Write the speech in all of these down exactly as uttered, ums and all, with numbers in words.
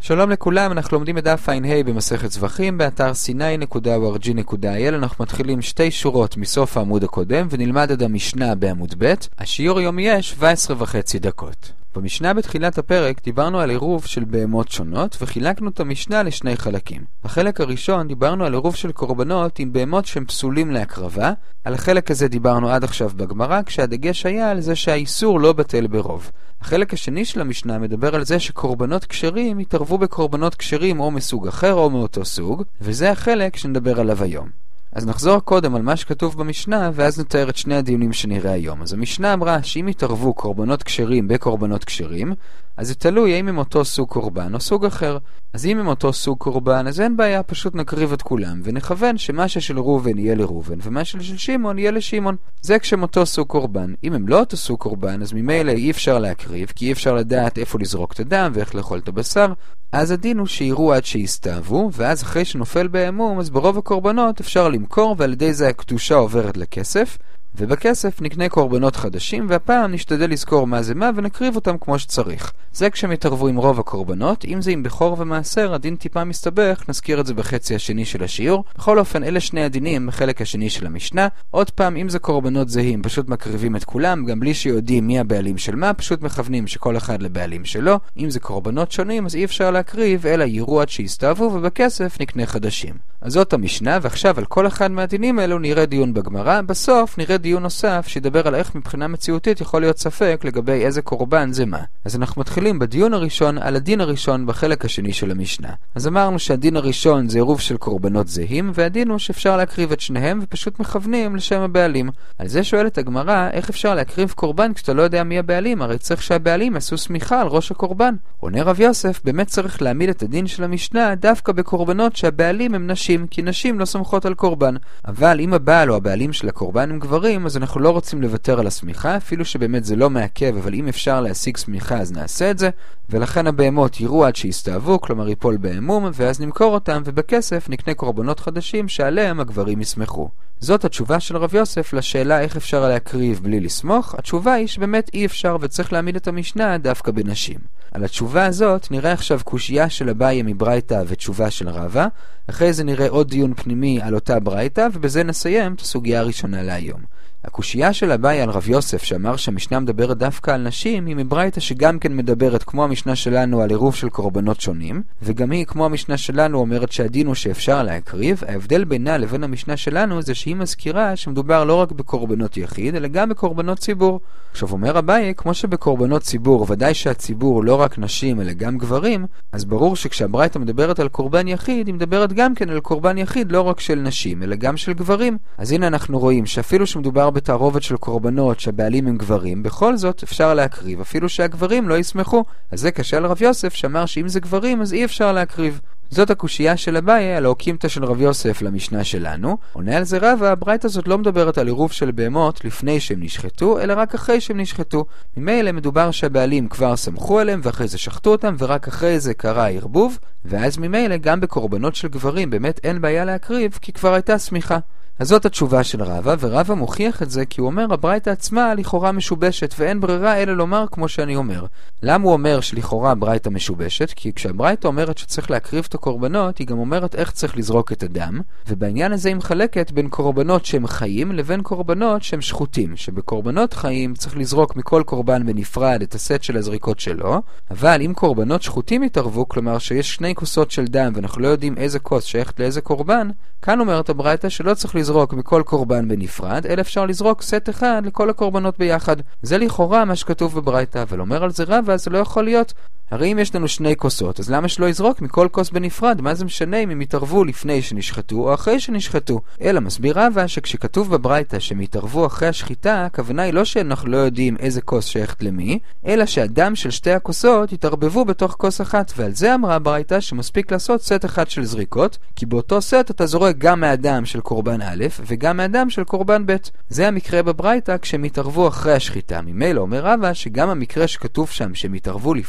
שלום לכולם, אנחנו לומדים את דף ע"ה במסכת זבחים באתר סיני נקודה או אר ג'י נקודה איי אל. אנחנו מתחילים שתי שורות מסוף העמוד הקודם ונלמד עד המשנה בעמוד ב'. השיעור היום יהיה שבע עשרה וחצי דקות. במשנה בתחילת הפרק דיברנו על עירוב של בהמות שונות וחילקנו את המשנה לשני חלקים. בחלק הראשון דיברנו על עירוב של קורבנות עם בהמות שהם פסולים להקרבה. על החלק הזה דיברנו עד עכשיו בגמרא, כשהדגש היה על זה שהאיסור לא בטל ברוב. החלק השני של המשנה מדבר על זה שקורבנות כשרים יתערבו בקורבנות כשרים או מסוג אחר או מאותו סוג, וזה החלק שנדבר עליו היום. אז נחזור קודם על מה שכתוב במשנה, ואז נתאר את שני הדיונים שנראה היום. אז המשנה אמרה שאם יתערבו קורבנות כשרים בקורבנות כשרים, אז זה תלוי האם הם אותו סוג קורבן או סוג אחר. אז אם הם אותו סוג קורבן, אז אין בעיה, פשוט נקריב את כולם, ונכוון שמה של ראובן יהיה לראובן, ומה של שמעון יהיה לשמעון. זה כשהם אותו סוג קורבן. אם הם לא אותו סוג קורבן, אז ממילא אי אפשר להקריב, כי אי אפשר לדעת איפה לזרוק את הדם ואיך לאכול את הבשר. אז הדין הוא שיראו עד שיסתאבו, ואז אחרי שנופל בהמום, אז ברוב הקורבנות אפשר למכור, ועל ידי זה הקדושה עוברת לכסף, ובכסף נקנה קורבנות חדשים, והפעם נשתדל לזכור מה זה מה ונקריב אותם כמו שצריך. זה כשהם יתערבו עם רוב הקורבנות. אם זה עם בכור ומעשר, הדין טיפה מסתבך, נזכיר את זה בחצי השני של השיעור. בכל אופן, אלה שני הדינים בחלק השני של המשנה. עוד פעם, אם זה קורבנות זהים, פשוט מקריבים את כולם, גם בלי שיודעים מי הבעלים של מה, פשוט מכוונים שכל אחד לבעלים שלו. אם זה קורבנות שונים, אז אי אפשר להקריב, אלא יראו עד שיסתאבו, ובכסף נקנה חדשים. אז זאת המשנה, ועכשיו על כל אחד מהדינים האלו נראה דיון בגמרא. בסוף נראה דיון נוסף שידבר על איך מבחינה מציאותית יכול להיות ספק לגבי איזה קורבן זה מה. אז אנחנו מתחילים בדיון הראשון על הדין הראשון בחלק השני של המשנה. אז אמרנו שהדין הראשון זה עירוב של קורבנות זהים, והדין הוא שאפשר להקריב את שניהם ופשוט מכוונים לשם הבעלים. על זה שואלת הגמרא, איך אפשר להקריב קורבן כשאתה לא יודע מי הבעלים? הרי צריך שהבעלים יעשו סמיכה על ראש הקורבן. עונה רב יוסף, באמת צריך להעמיד את הדין של המשנה דווקא בקורבנות שהבעלים הם נשים, כי נשים לא סומכות על קורבן. אבל אם הבעל או הבעלים של הקורבן הם גברים, אז אנחנו לא רוצים לוותר על הסמיכה, אפילו שבאמת זה לא מעכב, אבל אם אפשר להשיג סמיכה אז נעשה את זה, ולכן הבהמות יראו עד שיסתאבו, כלומר ייפול בהמום, ואז נמכור אותם, ובכסף נקנה קורבנות חדשים שעליהם הגברים יסמכו. זאת התשובה של רב יוסף לשאלה איך אפשר להקריב בלי לסמוך. התשובה היא שבאמת אי אפשר וצריך להעמיד את המשנה דווקא בנשים. על התשובה הזאת נראה עכשיו קושייה של אביי מברייתא ותשובה של רבא. אחרי זה נראה עוד דיון פנימי על אותה ברייתא, ובזה נסיים את הסוגיה הראשונה להיום. הקושייה של אביי על רב יוסף שאמר שהמשנה מדברת דווקא על נשים היא מברייתא שגם כן מדברת כמו המשנה שלנו על עירוב של קורבנות שונים, וגם היא כמו המשנה שלנו אומרת שהדין הוא שאפשר להקריב. ההבדל בינה לבין המשנה שלנו זה שהיא מזכירה שמדובר לא רק בקורבנות יחיד אלא גם בקורבנות ציבור. עכשיו אומר אביי, כמו שבקורבנות ציבור ודאי שהציבור לא רק נשים אלא גם גברים, אז ברור שכשהברייתא מדברת על קורבן יחיד היא מדברת גם כן על קורבן יחיד לא רק של נשים אלא גם של גברים. אז הנה אנחנו רואים שאפילו שמדובר בתערובת של קורבנות שהבעלים הם גברים, בכל זאת אפשר להקריב אפילו שהגברים לא יסמכו. אז זה קשה לרב יוסף שאמר שאם זה גברים אז אי אפשר להקריב. זאת הקושייה של אביי על האוקימתא של רב יוסף למשנה שלנו. עונה על זה רבא, הברייתא הזאת לא מדברת על עירוב של בהמות לפני שהם נשחטו, אלא רק אחרי שהם נשחטו. ממילא מדובר שהבעלים כבר סמכו עליהם ואחרי זה שחטו אותם, ורק אחרי זה קרה ערבוב, ואז ממילא גם בקורבנות של גברים באמת אין בעיה להקריב כי כבר הייתה סמיכה. אז זאת התשובה של רבא, ורבא מוכיח את זה כי הוא אומר הברייתא עצמה לכאורה משובשת ואין ברירה אלא לומר כמו שאני אומר. למה הוא אומר שלכאורה הברייתא משובשת? כי כשהברייתא אומרת שצריך להקריב את הקורבנות, היא גם אומרת איך צריך לזרוק את הדם, ובעניין הזה היא מחלקת בין קורבנות שהם חיים לבין קורבנות שהם שחוטים. שבקורבנות חיים צריך לזרוק מכל קורבן בנפרד את הסט של הזריקות שלו, אבל אם קורבנות שחוטים יתערבו, כלומר שיש שני כוסות של דם ואנחנו לא יודעים איזה כוס שייכת לאיזה קורבן, כאן אומרת הברייתא שלא צריך לזרוק מכל קורבן בנפרד, אלא אפשר לזרוק סט אחד לכל הקורבנות ביחד. זה לכאורה מה שכתוב בברייתא, אבל אומר על זה רבא, זה לא יכול להיות. הרי אם יש לנו שני כוסות, אז למה שלא יזרוק מכל כוס בנפרד? מה זה משנה אם הם יתערבו לפני שנשחטו או אחרי שנשחטו? אלא מסביר רבא שכשכתוב בברייתא שהם יתערבו אחרי השחיטה, הכוונה היא לא שאנחנו לא יודעים איזה כוס שייכת למי, אלא שהדם של שתי הכוסות יתערבבו בתוך כוס אחת, ועל זה אמרה הברייתא שמספיק לעשות סט אחד של זריקות, כי באותו סט אתה זורק גם מהדם של קורבן א' וגם מהדם של קורבן ב'. זה המקרה בברייתא כשהם יתערבו אחרי השחיטה. ממילא אומר רבא שגם המקרה שכתוב שם שהם יתערבו לפני השחיטה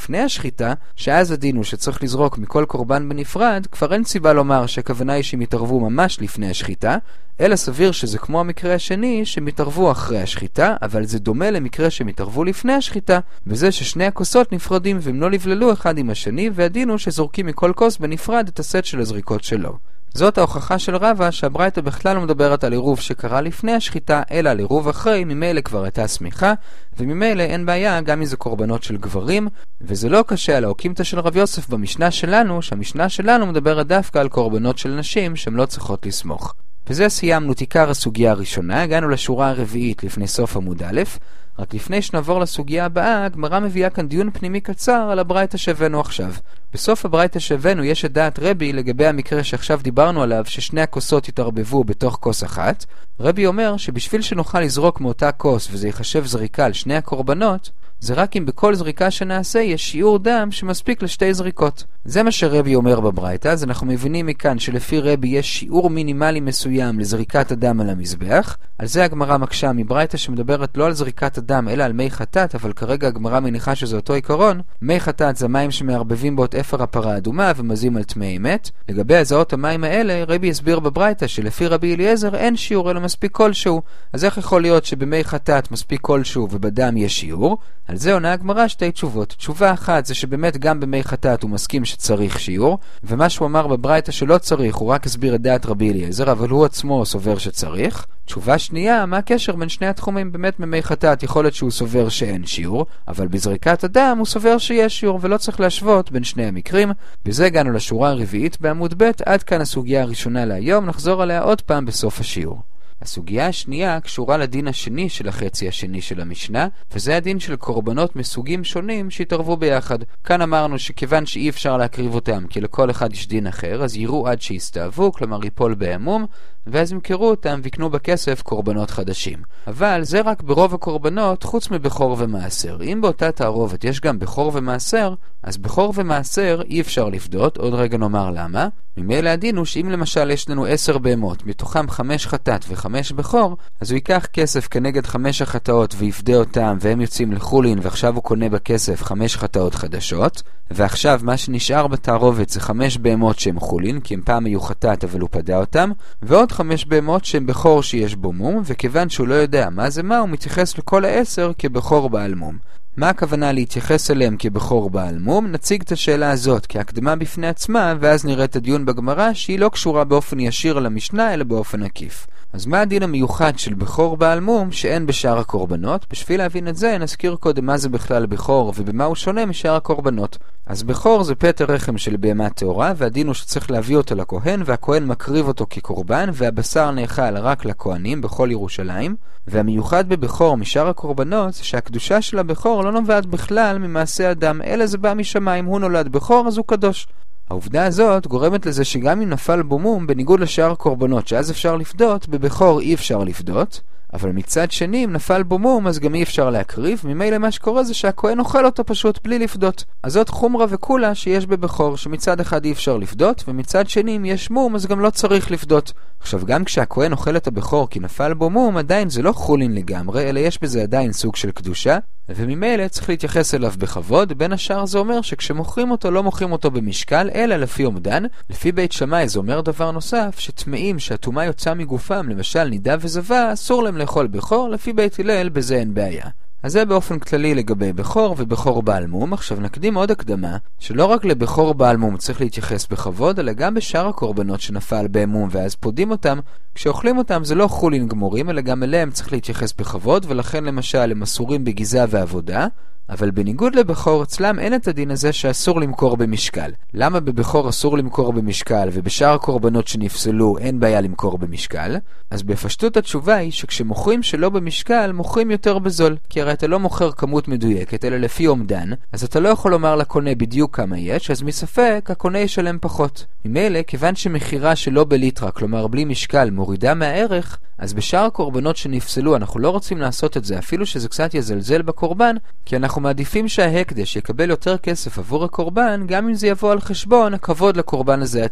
השחיטה, שאז הדין הוא שצריך לזרוק מכל קורבן בנפרד, כבר אין סיבה לומר שהכוונה היא שהם יתערבו ממש לפני השחיטה, אלא סביר שזה כמו המקרה השני שהם יתערבו אחרי השחיטה, אבל זה דומה למקרה שהם יתערבו לפני השחיטה, וזה ששני הכוסות נפרדים והם לא לבללו אחד עם השני, והדין הוא שזורקים מכל כוס בנפרד את הסט של הזריקות שלו. זאת ההוכחה של רבא שהברייתא בכלל לא מדברת על עירוב שקרה לפני השחיטה, אלא על עירוב אחרי, ממילא כבר הייתה סמיכה, וממילא אין בעיה גם אם זה קורבנות של גברים, וזה לא קשה על האוקימתא של רב יוסף במשנה שלנו, שהמשנה שלנו מדברת דווקא על קורבנות של נשים שהן לא צריכות לסמוך. וזה סיימנו את עיקר הסוגיה הראשונה, הגענו לשורה הרביעית לפני סוף עמוד א', רק לפני שנעבור לסוגיה הבאה, הגמרא מביאה כאן דיון פנימי קצר על הברייתא שהבאנו עכשיו. בסוף הברייתא שהבאנו יש את דעת רבי לגבי המקרה שעכשיו דיברנו עליו, ששני הכוסות יתערבבו בתוך כוס אחת. רבי אומר שבשביל שנוכל לזרוק מאותה כוס וזה יחשב זריקה על שני הקורבנות, זה רק אם בכל זריקה שנעשה יש שיעור דם שמספיק לשתי זריקות. זה מה שרבי אומר בברייתא, אז אנחנו מבינים מכאן שלפי רבי יש שיעור מינימלי מסוים לזריקת הדם על המזבח. על זה הגמרא מקשה מברייתא שמדברת לא על זריקת הדם אלא על מי חטאת, אבל כרגע הגמרא מניחה שזה אותו עיקרון. מי חטאת זה מים שמערבבים בו את אפר הפרה האדומה ומזים על טמאי מת. לגבי הזעות המים האלה, רבי הסביר בברייתא שלפי רבי אליעזר אין שיעור אלא מספיק כלשהו. אז איך יכול להיות שבמי חטאת מספיק כלשהו ובדם יש שיעור? על זה עונה הגמרא שתי תשובות. תשובה אחת זה שבאמת גם במי חטאת הוא מסכים שצריך שיעור, ומה שהוא אמר בברייתא שלא צריך, הוא רק הסביר את דעת רבי אליעזר, אבל הוא עצמו סובר שצריך. תשובה שנייה, מה הקשר בין שני התחומים? באמת במי חטאת יכול להיות שהוא סובר שאין שיעור, אבל בזריקת הדם הוא סובר שיש שיעור, ולא צריך להשוות בין שני המקרים. בזה הגענו לשורה הרביעית בעמוד ב'. עד כאן הסוגיה הראשונה להיום, נחזור עליה עוד פעם בסוף השיעור. הסוגיה השנייה קשורה לדין השני של החצי השני של המשנה, וזה הדין של קורבנות מסוגים שונים שהתערבו ביחד. כאן אמרנו שכיוון שאי אפשר להקריב אותם כי לכל אחד יש דין אחר, אז יראו עד שיסתאבו, כלומר ייפול בהמום, ואז ימכרו אותם ויקנו בכסף קורבנות חדשים. אבל זה רק ברוב הקורבנות חוץ מבחור ומעשר. אם באותה תערובת יש גם בחור ומעשר, אז בחור ומעשר אי אפשר לפדות, עוד רגע נאמר למה. ממילא הדין הוא שאם למשל יש לנו עשר בהמות, מתוכם חמש חטאת וחמש בחור, אז הוא ייקח כסף כנגד חמש החטאות ויפדה אותם והם יוצאים לחולין, ועכשיו הוא קונה בכסף חמש חטאות חדשות, ועכשיו מה שנשאר בתערובת זה חמש בהמות שהם חולין, כי הם פעם היו חטאת אבל הוא פדה אותם, ועוד חמש בהמות שהם בחור שיש בו מום, וכיוון שהוא לא יודע מה זה מה, הוא מתייחס לכל העשר כבחור בעל מום. מה הכוונה להתייחס אליהם כבחור בעל מום? נציג את השאלה הזאת כהקדמה בפני עצמה, ואז נראה את הדיון בגמרא שהיא לא קשורה באופן ישיר למשנה אלא באופן עקיף. אז מה הדין המיוחד של בחור בעל מום שאין בשאר הקורבנות? בשביל להבין את זה נזכיר קודם מה זה בכלל בחור ובמה הוא שונה משאר הקורבנות. אז בחור זה פטר רחם של בהמה טהורה, והדין הוא שצריך להביא אותו לכהן, והכהן מקריב אותו כקורבן, והבשר נאכל רק לכהנים בכל ירושלים. והמיוחד בבחור משאר הקורבנות זה שהקדושה של הבחור לא נובעת בכלל ממעשה אדם, אלא זה בא משמיים. הוא נולד בחור אז הוא קדוש. העובדה הזאת גורמת לזה שגם אם נפל בו מום, בניגוד לשאר הקורבנות שאז אפשר לפדות, בבחור אי אפשר לפדות. אבל מצד שני, אם נפל בו מום, אז גם אי אפשר להקריב. ממילא מה שקורה זה שהכהן אוכל אותו פשוט בלי לפדות. אז זאת חומרה וכולה שיש בבחור, שמצד אחד אי אפשר לפדות, ומצד שני, אם יש מום, אז גם לא צריך לפדות. עכשיו, גם כשהכהן אוכל את הבחור כי נפל בו מום, עדיין זה לא חולין לגמרי, אלא יש בזה עדיין סוג של קדושה, וממילא צריך להתייחס אליו בכבוד. בין השאר זה אומר שכשמוכרים אותו, לא מוכרים אותו במשקל, אלא לפי אומדן. לפי בית שמאי זה אומר דבר נוסף, שטמאים שהטומאה יוצאה מגופם, למשל נידה וזבה, אסור להם לאכול בחור. לפי בית הלל בזה אין בעיה. אז זה באופן כללי לגבי בחור ובחור בעל מום. עכשיו נקדים עוד הקדמה, שלא רק לבחור בעל מום צריך להתייחס בכבוד, אלא גם בשאר הקורבנות שנפל בהמום ואז פודים אותם, כשאוכלים אותם זה לא חולין גמורים, אלא גם אליהם צריך להתייחס בכבוד, ולכן למשל הם אסורים בגיזה ועבודה. אבל בניגוד לבחור, אצלם אין את הדין הזה שאסור למכור במשקל. למה בבחור אסור למכור במשקל ובשאר הקורבנות שנפסלו אין בעיה למכור במשקל? אז בפשטות התשובה היא שכשמוכרים שלא במשקל, מוכרים יותר בזול. כי הרי אתה לא מוכר כמות מדויקת, אלא לפי אומדן, אז אתה לא יכול לומר לקונה בדיוק כמה יש, אז מספק הקונה ישלם פחות. ממילא, כיוון שמחירה שלא בליטרה, כלומר בלי משקל, מורידה מהערך, אז בשאר הקורבנות שנפסלו אנחנו לא רוצים לעשות את זה, אפילו שזה קצת יזלזל בקורבן, כי אנחנו מעדיפים שההקדש יקבל יותר כסף עבור הקורבן, גם אם זה יבוא על חשבון הכבוד לקורבן הזה עצמו.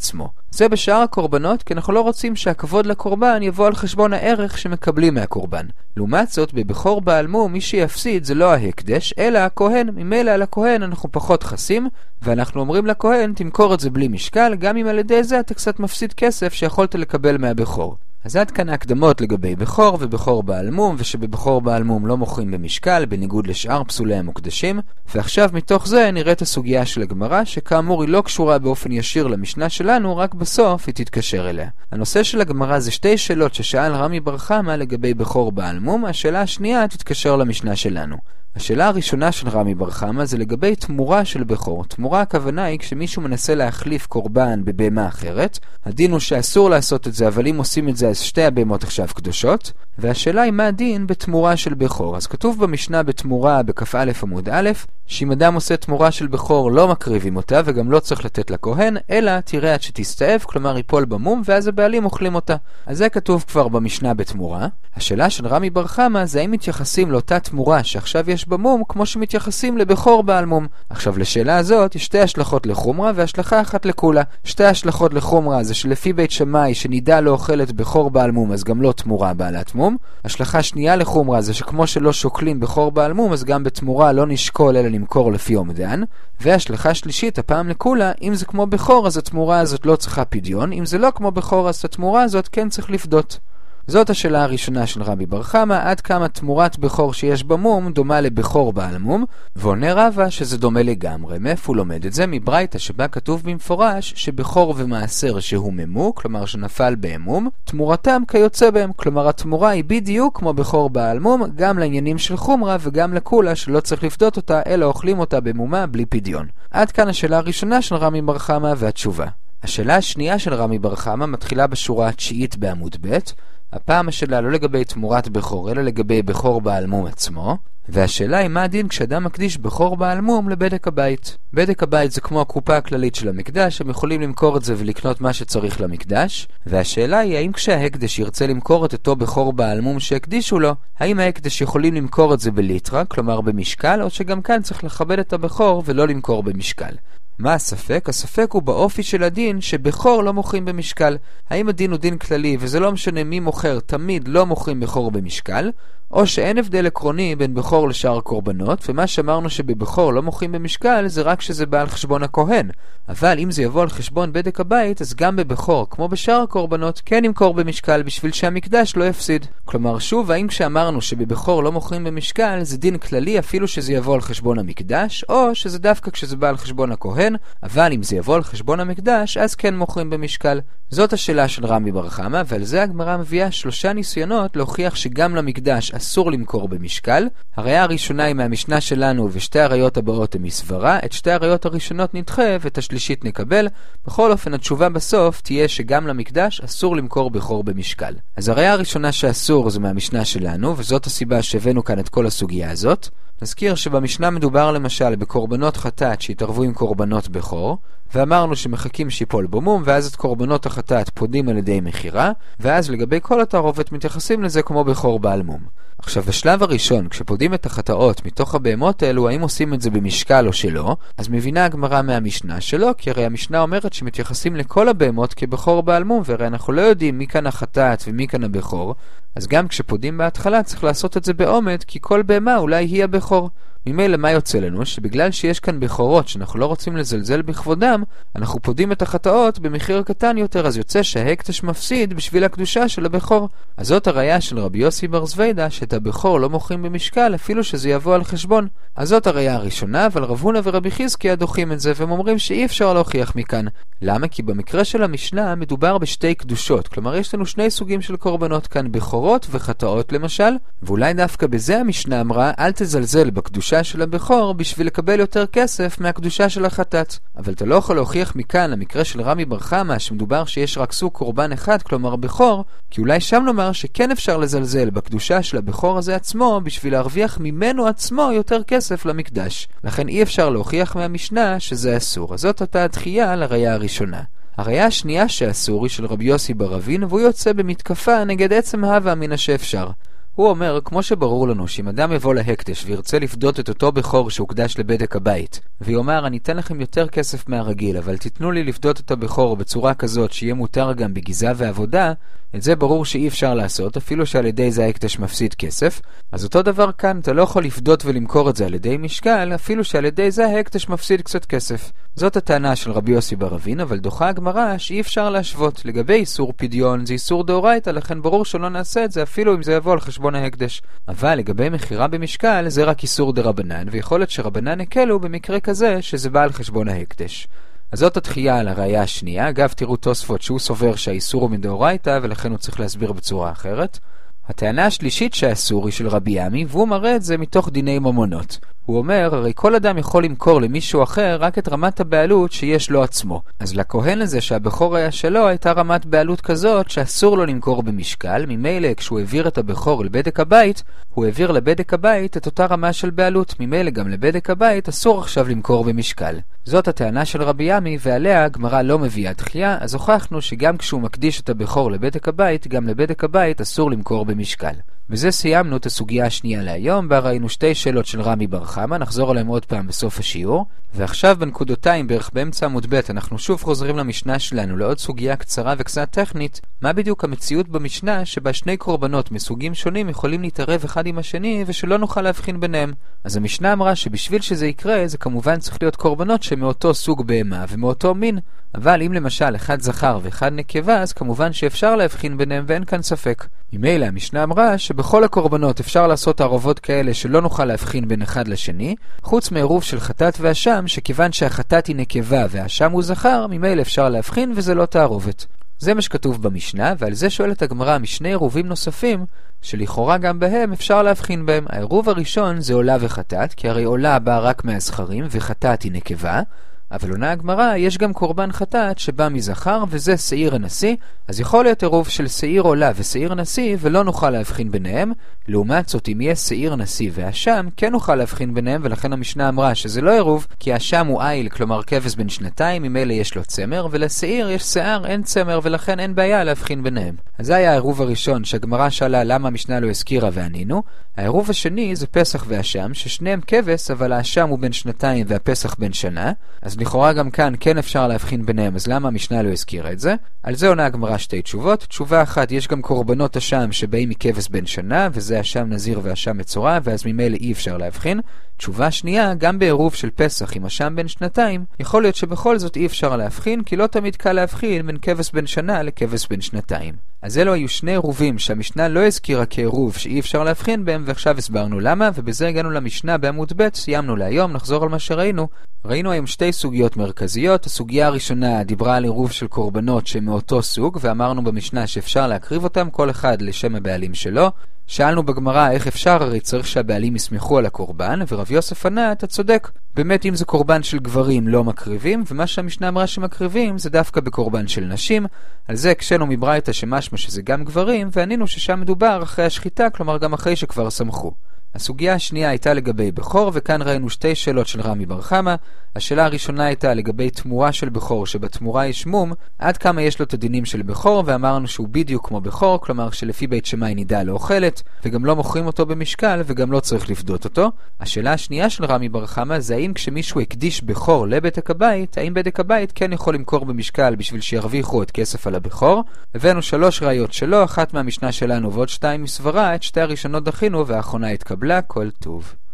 זה בשאר הקורבנות, כי אנחנו לא רוצים שהכבוד לקורבן יבוא על חשבון הערך שמקבלים מהקורבן. לעומת זאת, בבכור בעל מום, מי שיפסיד זה לא ההקדש, אלא הכהן. ממילא על הכהן אנחנו פחות חסים, ואנחנו אומרים לכהן, תמכור את זה בלי משקל, גם אם על ידי זה אתה קצת מפסיד כסף שיכולת לקבל מהבכור. אז עד כאן ההקדמות לגבי בכור ובכור בעל מום, ושבבכור בעל מום לא מוכרים במשקל, בניגוד לשאר פסולי המוקדשים. ועכשיו מתוך זה נראה את הסוגיה של הגמרא, שכאמור היא לא קשורה באופן ישיר למשנה שלנו, רק בסוף היא תתקשר אליה. הנושא של הגמרא זה שתי שאלות ששאל רמי בר חמא לגבי בכור בעל מום, השאלה השנייה תתקשר למשנה שלנו. השאלה הראשונה של רמי בר חמא זה לגבי תמורה של בכור. תמורה הכוונה היא כשמישהו מנסה להחליף קורבן בבהמה אחרת. הדין הוא שאסור לעשות את זה, אבל אם עושים את זה אז שתי הבהמות עכשיו קדושות. והשאלה היא מה הדין בתמורה של בכור. אז כתוב במשנה בתמורה בכף א' עמוד א', שאם אדם עושה תמורה של בכור לא מקריבים אותה וגם לא צריך לתת לכהן, אלא תראה עד שתסתאב, כלומר ייפול במום, ואז הבעלים אוכלים אותה. אז זה כתוב כבר במשנה בתמורה. השאלה של רמי בר חמא זה האם מתייחסים לאותה תמורה שעכשיו יש במום כמו שמתייחסים לבכור בעל מום. עכשיו לשאלה הזאת יש שתי השלכות לחומרה והשלכה אחת לכולה. שתי השלכות לחומרה זה שלפי בית שמאי שנידה לא אוכלת בכור בעל מום אז גם לא תמורה בעלת מום. השלכה שנייה לחומרה זה שכמו שלא שוקלים בכור בעל מום אז גם בתמורה לא נשקול אלא למכור לפי אומדן. והשלכה שלישית הפעם לכולה, אם זה כמו בכור אז התמורה הזאת לא צריכה פדיון, אם זה לא כמו בכור אז התמורה הזאת כן צריך לפדות. זאת השאלה הראשונה של רבי בר חמא, עד כמה תמורת בכור שיש במום דומה לבכור בעל מום, ועונה רבא שזה דומה לגמרי. מאיפה הוא לומד את זה? מברייתא שבה כתוב במפורש שבכור ומעשר שהוא ממו, כלומר שנפל בהמום, תמורתם כיוצא בהם, כלומר התמורה היא בדיוק כמו בכור בעל מום, גם לעניינים של חומרה וגם לכולה שלא צריך לפדות אותה, אלא אוכלים אותה במומה בלי פדיון. עד כאן השאלה הראשונה של רבי בר חמא והתשובה. השאלה השנייה של רבי בר חמא מתחילה בשורה התשיעית בעמוד ב'. הפעם השאלה לא לגבי תמורת בכור, אלא לגבי בכור בעל מום עצמו. והשאלה היא מה הדין כשאדם מקדיש בכור בעל מום לבדק הבית. בדק הבית זה כמו הקופה הכללית של המקדש, הם יכולים למכור את זה ולקנות מה שצריך למקדש. והשאלה היא האם כשההקדש ירצה למכור את אותו בכור בעל מום שהקדישו לו, האם ההקדש יכולים למכור את זה בליטרה, כלומר במשקל, או שגם כאן צריך לכבד את הבכור ולא למכור במשקל. מה הספק? הספק הוא באופי של הדין שבכור לא מוכרים במשקל. האם הדין הוא דין כללי וזה לא משנה מי מוכר, תמיד לא מוכרים בכור במשקל, או שאין הבדל עקרוני בין בכור לשאר הקורבנות, ומה שאמרנו שבבכור לא מוכרים במשקל זה רק שזה בא על חשבון הכהן. אבל אם זה יבוא על חשבון בדק הבית, אז גם בבכור, כמו בשאר הקורבנות, כן ימכור במשקל בשביל שהמקדש לא יפסיד. כלומר, שוב, האם כשאמרנו שבבכור לא מוכרים במשקל, זה דין כללי אפילו שזה יבוא על חשבון המקדש, או שזה דווקא כשזה בא על חשבון הכהן, אבל אם זה יבוא על חשבון המקדש, אז כן מוכרים במשקל. זאת השאלה של רמי בר חמא, ועל זה הגמרא מביאה שלושה ניסיונות להוכיח שגם למקדש אסור למכור במשקל. הראיה הראשונה היא מהמשנה שלנו, ושתי הראיות הבאות הן מסברה. את שתי הראיות הראשונות נדחה ואת השלישית נקבל. בכל אופן התשובה בסוף תהיה שגם למקדש אסור למכור בכור במשקל. אז הראיה הראשונה שאסור זה מהמשנה שלנו, וזאת הסיבה שהבאנו כאן את כל הסוגיה הזאת. נזכיר שבמשנה מדובר למשל בקורבנות חטאת שהתערבו עם קורבנות בכור, ואמרנו שמחכים שיפול במום, ואז את קורבנות החטאת פודים על ידי מחירה, ואז לגבי כל התערובת מתייחסים לזה כמו בכור בעל מום. עכשיו בשלב הראשון, כשפודים את החטאות מתוך הבהמות האלו, האם עושים את זה במשקל או שלא, אז מבינה הגמרא מהמשנה שלא, כי הרי המשנה אומרת שמתייחסים לכל הבהמות כבכור בעל מום, והרי אנחנו לא יודעים מי כאן החטאת ומי כאן הבכור, אז גם כשפודים בהתחלה צריך לעשות את זה בעומד, כי כל בהמה אולי היא הבכור. ממילא מה יוצא לנו? שבגלל שיש כאן בכורות שאנחנו לא רוצים לזלזל בכבודם, אנחנו פודים את החטאות במחיר קטן יותר, אז יוצא שההקדש מפסיד בשביל הקדושה של הבכור. אז זאת הראיה של רבי יוסי בר זווידא, שאת הבכור לא מוכרים במשקל אפילו שזה יבוא על חשבון. אז זאת הראיה הראשונה, אבל רב הונא ורבי חזקיה דוחים את זה והם אומרים שאי אפשר להוכיח מכאן. למה? כי במקרה של המשנה מדובר בשתי קדושות, כלומר יש לנו שני סוגים של קורבנות כאן, בכורות וחטאות למשל, ואולי דווקא בזה המשנה אמרה אל תזלזל בקדושה של הבכור בשביל לקבל יותר כסף מהקדושה של החטאת. אבל אתה לא יכול להוכיח מכאן למקרה של רמי בר חמא שמדובר שיש רק סוג קורבן אחד, כלומר בכור, כי אולי שם נאמר שכן אפשר לזלזל בקדושה של הבכור הזה עצמו בשביל להרוויח ממנו עצמו יותר כסף למקדש. לכן אי אפשר להוכיח מהמשנה שזה אסור. אז זאת אותה הדחייה לראיה הראשונה. הראיה השנייה שאסור היא של רבי יוסי בר אבין, והוא יוצא במתקפה נגד עצם הווה אמינא שאפשר. הוא אומר, כמו שברור לנו שאם אדם יבוא להקדש וירצה לפדות את אותו בכור שהוקדש לבדק הבית, ויאמר, אני אתן לכם יותר כסף מהרגיל, אבל תיתנו לי לפדות את הבכור בצורה כזאת שיהיה מותר גם בגיזה ועבודה, את זה ברור שאי אפשר לעשות, אפילו שעל ידי זה ההקדש מפסיד כסף. אז אותו דבר כאן, אתה לא יכול לפדות ולמכור את זה על ידי משקל, אפילו שעל ידי זה ההקדש מפסיד קצת כסף. זאת הטענה של רבי יוסי בר אבין, אבל דוחה הגמרא שאי אפשר להשוות. לגבי איסור פדיון, זה איסור דאורייתא, לכן ברור שלא נעשה את זה, אפילו אם זה יבוא על חשבון ההקדש. אבל לגבי מחירה במשקל, זה רק איסור דרבנן, ויכול להיות שרבנן הקלו במקרה כזה שזה בא על חשבון ההקדש. אז זאת התחייה על הראייה השנייה. אגב, תראו תוספות שהוא סובר שהאיסור הוא מדאורייתא, ולכן הוא צריך להסביר בצורה אחרת. הטענה השלישית שהאסור היא של רבי עמי, והוא מראה את זה מתוך דיני ממונות. הוא אומר, הרי כל אדם יכול למכור למישהו אחר רק את רמת הבעלות שיש לו עצמו. אז לכהן הזה שהבכור היה שלו הייתה רמת בעלות כזאת שאסור לו למכור במשקל, ממילא כשהוא העביר את הבכור לבדק הבית, הוא העביר לבדק הבית את אותה רמה של בעלות, ממילא גם לבדק הבית אסור עכשיו למכור במשקל. זאת הטענה של רבי עמי, ועליה הגמרא לא מביאה דחייה, אז הוכחנו שגם כשהוא מקדיש את הבכור לבדק הבית, גם לבדק הבית אסור למכור במשקל. בזה סיימנו את הסוגיה השנייה להיום, בה ראינו שתי שאלות של רמי בר חמא, נחזור עליהם עוד פעם בסוף השיעור. ועכשיו בנקודותיים, בערך באמצע עמוד ב', אנחנו שוב חוזרים למשנה שלנו לעוד סוגיה קצרה וקצת טכנית, מה בדיוק המציאות במשנה שבה שני קורבנות מסוגים שונים יכולים להתערב אחד עם השני ושלא נוכל להבחין ביניהם. אז המשנה אמרה שבשביל שזה יקרה, זה כמובן צריך להיות קורבנות שמאותו סוג בהמה ומאותו מין, אבל אם למשל אחד זכר ואחד נקבה, אז כמובן שאפשר להבחין ביניהם ואין כאן ספק. ממילא המשנה אמרה שבכל הקורבנות אפשר לעשות ערבות כאלה שלא נוכל להבחין בין אחד לשני, חוץ מעירוב של חטאת ואשם, שכיוון שהחטאת היא נקבה והאשם הוא זכר, ממילא אפשר להבחין וזה לא תערובת. זה מה שכתוב במשנה, ועל זה שואלת הגמרא משני עירובים נוספים, שלכאורה גם בהם אפשר להבחין בהם. העירוב הראשון זה עולה וחטאת, כי הרי עולה באה רק מהזכרים וחטאת היא נקבה, אבל עונה הגמרא, יש גם קורבן חטאת שבא מזכר, וזה שעיר הנשיא, אז יכול להיות עירוב של שעיר עולה ושעיר נשיא, ולא נוכל להבחין ביניהם. לעומת זאת, אם יהיה שעיר נשיא והאשם, כן נוכל להבחין ביניהם, ולכן המשנה אמרה שזה לא עירוב, כי האשם הוא איל, כלומר כבש בן שנתיים, ממילא יש לו צמר, ולשעיר יש שיער, אין צמר, ולכן אין בעיה להבחין ביניהם. אז זה היה העירוב הראשון, שהגמרא שאלה למה המשנה לא הזכירה וענינו. העירוב השני זה פסח והאשם, ששניהם כבש, אבל האשם הוא בן שנתיים והפסח בן שנה. אז לכאורה גם כאן כן אפשר להבחין ביניהם, אז למה המשנה לא הזכירה את זה? על זה עונה הגמרא שתי תשובות. תשובה אחת, יש גם קורבנות אשם שבאים מכבש בן שנה, וזה אשם נזיר ואשם מצורע, ואז ממילא אי אפשר להבחין. תשובה שנייה, גם בעירוב של פסח עם אשם בן שנתיים, יכול להיות שבכל זאת אי אפשר להבחין, כי לא תמיד קל להבחין בין כבש בן שנה לכבש בן שנתיים. אז אלו היו שני עירובים שהמשנה לא הזכירה כעירוב שאי אפשר להבחין בהם, ועכשיו הסברנו למה, ובזה הגענו למשנה בעמוד ב', סיימנו להיום, נחזור על מה שראינו. ראינו היום שתי סוגיות מרכזיות. הסוגיה הראשונה דיברה על עירוב של קורבנות שמאותו סוג, ואמרנו במשנה שאפשר להקריב אותם, כל אחד לשם הבעלים שלו. שאלנו בגמרא איך אפשר, הרי צריך שהבעלים יסמכו על הקורבן, ורב יוסף ענה, אתה צודק. באמת אם זה קורבן של גברים לא מקריבים, ומה שהמשנה אמרה שמקריבים זה דווקא בקורבן של נשים. על זה הקשנו מברייתא שמשמע שזה גם גברים, וענינו ששם מדובר אחרי השחיטה, כלומר גם אחרי שכבר סמכו. הסוגיה השנייה הייתה לגבי בכור, וכאן ראינו שתי שאלות של רמי בר חמא. השאלה הראשונה הייתה לגבי תמורה של בכור, שבתמורה יש מום, עד כמה יש לו את הדינים של בכור, ואמרנו שהוא בדיוק כמו בכור, כלומר שלפי בית שמאי נידה לא אוכלת, וגם לא מוכרים אותו במשקל, וגם לא צריך לפדות אותו. השאלה השנייה של רמי בר חמא זה האם כשמישהו הקדיש בכור לבדק הבית, האם בדק הבית כן יכול למכור במשקל בשביל שירוויחו את כסף על הבכור. הבאנו שלוש ראיות שלו, אחת מהמשנה שלנו ועוד שתיים מסברה, את שתי הראשונות דחינו והאחרונה התקבלה. כל טוב.